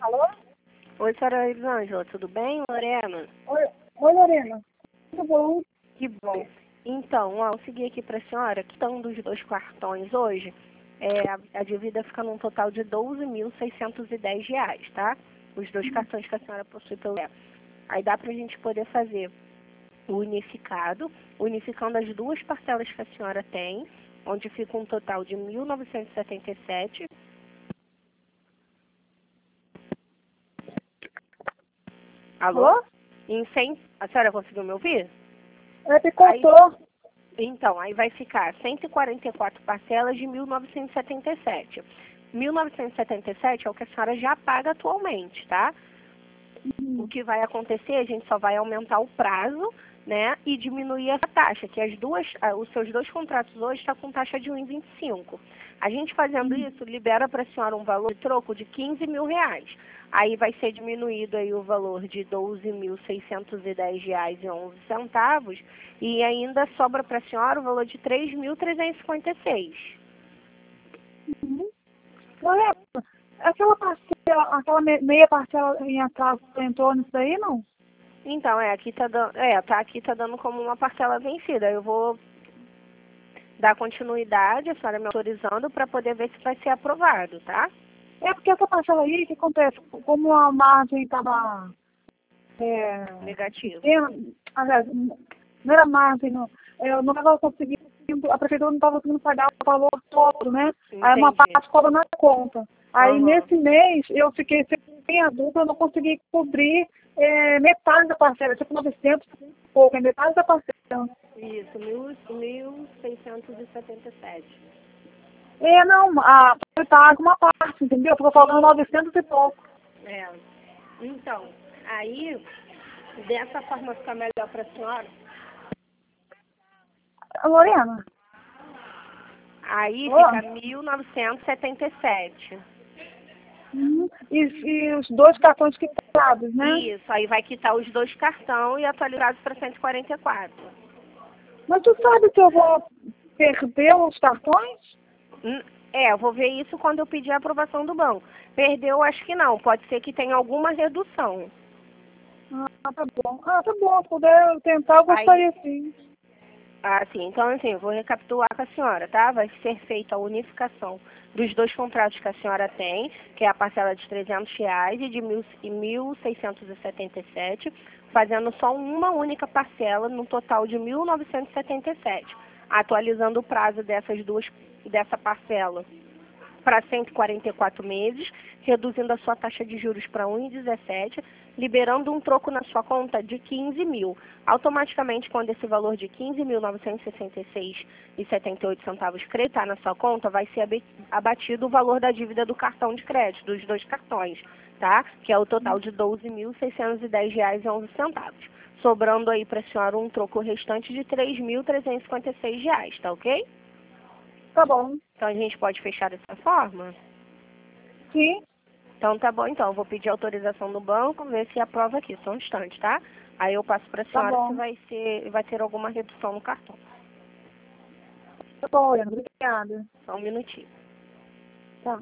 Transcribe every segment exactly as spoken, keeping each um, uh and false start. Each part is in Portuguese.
Alô? Oi, senhora Elisângela, tudo bem, Lorena? Oi, oi Lorena. Tudo bom? Que bom. Então, ó, eu segui aqui para a senhora, a questão dos dois cartões hoje, é, a, a dívida fica num total de doze mil seiscentos e dez reais, tá? Os dois cartões que a senhora possui pelo E F. Aí dá para a gente poder fazer o unificado, unificando as duas parcelas que a senhora tem, onde fica um total de mil novecentos e setenta e sete. Alô? Alô? Em cem... A senhora conseguiu me ouvir? É que Aí, cortou. então, aí vai ficar cento e quarenta e quatro parcelas de mil novecentos e setenta e sete. mil novecentos e setenta e sete é o que a senhora já paga atualmente, tá? O que vai acontecer, a gente só vai aumentar o prazo, né, e diminuir a taxa, que as duas, ah, os seus dois contratos hoje estão com taxa de um vírgula vinte e cinco. A gente fazendo isso, libera para a senhora um valor de troco de quinze mil reais. Aí vai ser diminuído aí o valor de doze mil seiscentos e dez reais e onze centavos e ainda sobra para a senhora o valor de três mil trezentos e cinquenta e seis. Uhum. Lorena, aquela parcela, aquela me- meia parcela em atraso entrou nisso daí, não? Então, é, aqui tá dando, é, tá aqui tá dando como uma parcela vencida. Eu vou dar continuidade, a senhora me autorizando para poder ver se vai ser aprovado, tá? É porque essa parcela aí, o que acontece? Como a margem estava é, Negativo. pequena, aliás, não era margem, não. Eu não estava conseguindo, a prefeitura não estava conseguindo pagar o valor todo, né? Aí uma Entendi. parte cobra na conta. Aí Aham. nesse mês eu fiquei sem a dupla, eu não consegui cobrir é, metade da parcela, tipo novecentos e pouco, é metade da parcela. Isso, mil, mil seiscentos e setenta e sete. É, não, a foi paga uma parte, entendeu? Ficou faltando Sim. novecentos e pouco. É. Então, aí, dessa forma fica melhor para a senhora. Lorena, Aí ó, fica mil novecentos e setenta e sete. hum, e, e os dois cartões quitados, né? Isso, aí vai quitar os dois cartões e atualizados para cento e quarenta e quatro. Mas tu sabe que eu vou perder os cartões? Hum, É, eu vou ver isso quando eu pedir a aprovação do banco. Perdeu, acho que não. Pode ser que tenha alguma redução. Ah, tá bom. Ah, tá bom. Se puder tentar, eu Aí, gostaria sim. ah, sim. Então, assim, eu vou recapitular com a senhora, tá? Vai ser feita a unificação dos dois contratos que a senhora tem, que é a parcela de trezentos reais e de mil e mil seiscentos e setenta e sete, fazendo só uma única parcela no total de mil novecentos e setenta e sete, atualizando o prazo dessas duas, dessa parcela para cento e quarenta e quatro meses, reduzindo a sua taxa de juros para um vírgula dezessete, liberando um troco na sua conta de quinze mil. Automaticamente, quando esse valor de quinze mil novecentos e sessenta e seis reais e setenta e oito centavos creditar na sua conta, vai ser abatido o valor da dívida do cartão de crédito, dos dois cartões, tá? Que é o total de doze mil seiscentos e dez reais e onze centavos. Sobrando aí para a senhora um troco restante de três mil trezentos e cinquenta e seis reais, tá ok? Tá bom. Então a gente pode fechar dessa forma? Sim, Então tá bom, então. Eu vou pedir autorização do banco, ver se aprova aqui, só um instante, tá? Aí eu passo para a tá senhora se bom. vai ser, vai ter alguma redução no cartão. Tá bom, Lorena. Obrigada. Só um minutinho. Tá.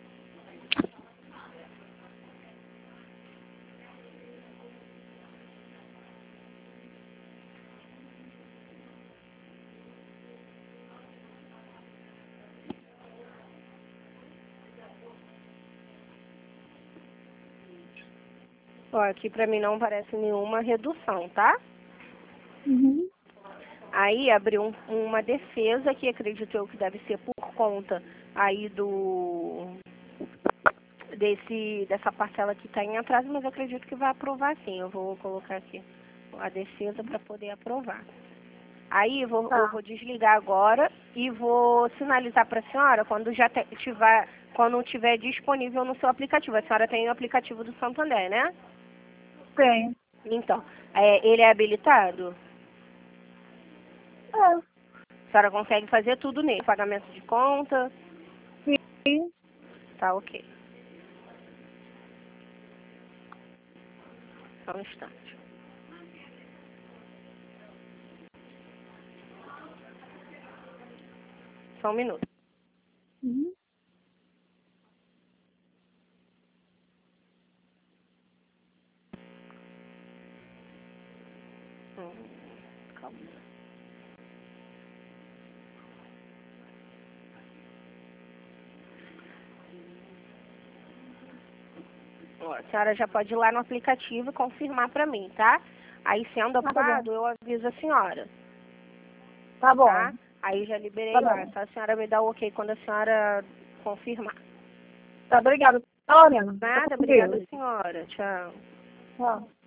Ó, aqui para mim não parece nenhuma redução, tá? Uhum. Aí abriu um- uma defesa que acredito eu que deve ser por conta aí do desse dessa parcela que está em atraso, mas eu acredito que vai aprovar sim. Eu vou colocar aqui a defesa para poder aprovar. Aí eu vou, eu Tá. vou desligar agora e vou sinalizar para a senhora quando já te- tiver, quando tiver disponível no seu aplicativo. A senhora tem o aplicativo do Santander, né? Tem. Então, é, ele é habilitado? É. A senhora consegue fazer tudo nele. Pagamento de conta, Sim. tá ok. Só um instante. Só um minuto. Uhum. Hum, calma. Ó, a senhora já pode ir lá no aplicativo e confirmar para mim, tá? Aí, sendo Ah, tá aprovado, bom. eu aviso a senhora, Tá bom. tá? Aí já liberei Tá lá. bom. Só a senhora me dá o ok quando a senhora confirmar. Tá, obrigada. Tá, Lorena. Tá Nada, com obrigada, Deus. senhora. Tchau. Tchau.